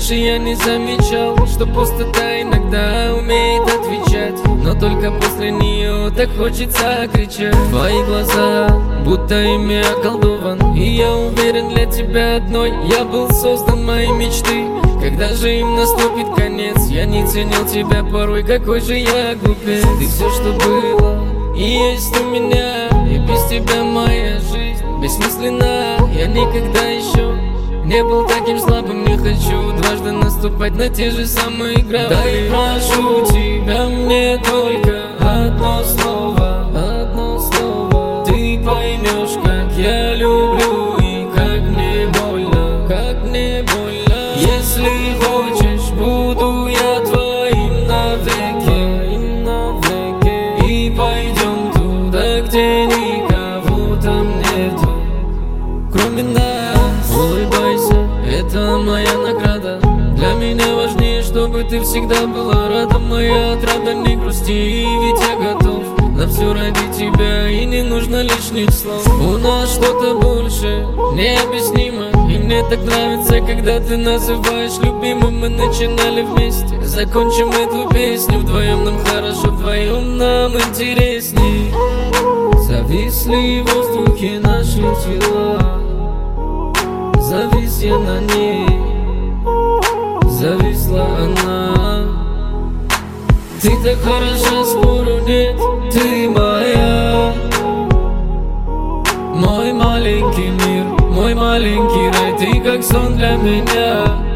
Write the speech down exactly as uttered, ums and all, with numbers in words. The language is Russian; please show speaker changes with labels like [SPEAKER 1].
[SPEAKER 1] раньше я не замечал, что пустота иногда умеет отвечать, но только после нее так хочется кричать. Твои глаза, будто ими околдован, и я уверен, для тебя одной я был создан, мои мечты. Когда же им наступит конец, я не ценил тебя порой, какой же я глупец. Ты все, что было и есть у меня, и без тебя моя жизнь бессмысленна. Я никогда еще не был таким слабым, не хочу дважды наступать на те же самые грабли. Да и прошу тебя мне только одно слово, одно слово. Ты поймешь, как я люблю и как мне больно, как мне больно. Если хочешь, буду я твоим навеки, навеки. И пойдем туда, где никого там нету, кроме нас. Улыбайся, это моя награда. Для меня важнее, чтобы ты всегда была рада. Моя отрада, не грусти, ведь я готов на все ради тебя, и не нужно лишних слов. У нас что-то больше, необъяснимо, и мне так нравится, когда ты называешь любимым. Мы начинали вместе, закончим эту песню вдвоем. Нам хорошо, вдвоем нам интересней. Зависли в воздухе наши тела, завис я на ней, зависла она. Ты так хороша, спору нет, ты моя. Мой маленький мир, мой маленький рай, ты как сон для меня.